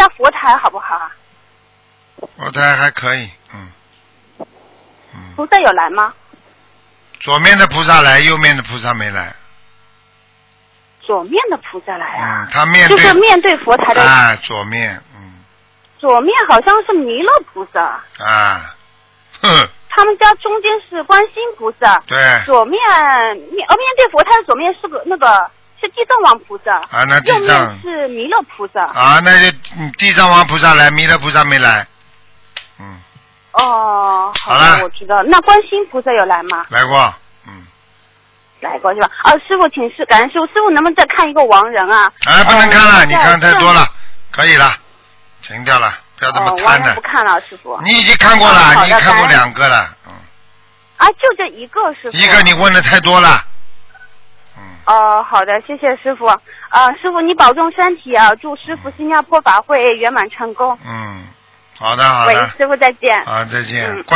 家佛台好不好啊？ 佛台还可以， 菩萨有来吗？ 左面的菩萨来，右面的菩萨没来。 左面的菩萨来啊？ 他面对就是面对佛台的。 啊，左面， 左面好像是弥勒菩萨。 啊，哼。 他们家中间是观世音菩萨。 对。 左面对佛台的左面是个是地藏王菩萨。 啊，那地藏。 右面是弥勒菩萨。 啊，那就地藏王菩萨来，弥勒菩萨没来。 哦， 好了， 我知道。那观世音菩萨有来吗？ 来过， 来过是吧？师傅，请示，感恩师傅，师傅能不能再看一个亡人啊？ 不能看了，你看太多了，可以了，停掉了，不要这么贪亡人不看了，师傅。 你已经看过了，你看过2个了， 就这一个师傅。 一个你问的太多了。 好的，谢谢师傅。师傅你保重身体啊，祝师傅新加坡法会圆满成功。 好的好的。 喂，师傅再见。 再见。